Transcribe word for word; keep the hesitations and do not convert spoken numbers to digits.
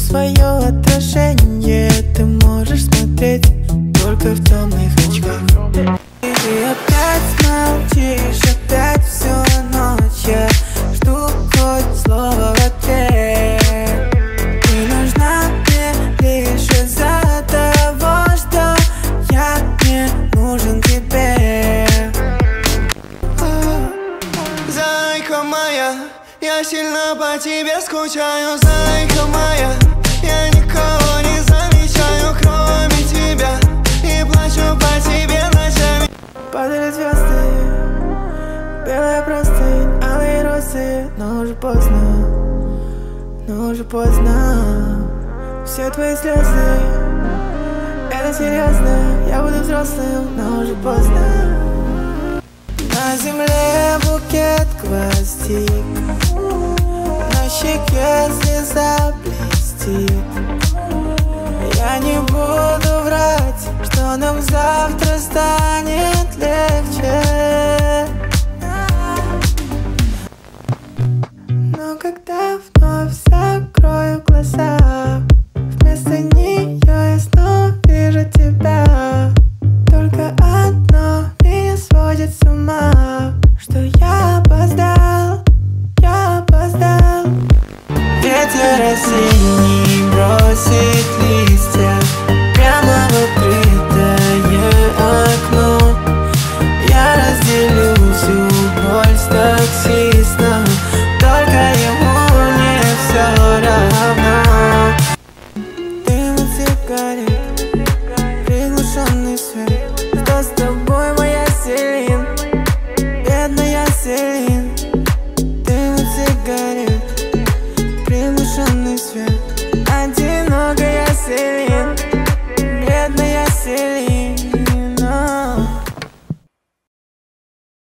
свое отражение ты можешь смотреть только в темных очках. И опять молчишь, опять всю ночь я жду хоть слово в ответ. Ты нужна мне лишь из-за того, что я не нужен тебе. Зайка моя, я сильно по тебе скучаю. Зайка моя, я никого не замечаю, кроме тебя, и плачу по тебе ночами. Падали звезды, белая простынь, алые розы. Но уже поздно, но уже поздно. Все твои слезы, это серьезно. Я буду взрослым, но уже поздно. На земле букет гвоздик, на щеке слеза блестит. Я не буду врать, что нам завтра станет легче. Но когда вновь закрою глаза, вместо нее я снова вижу тебя. Только одно меня сводит с ума, что я опоздал, я опоздал. Ветер осенний бросит листья прямо в открытое окно. Я разделю всю боль с тобой.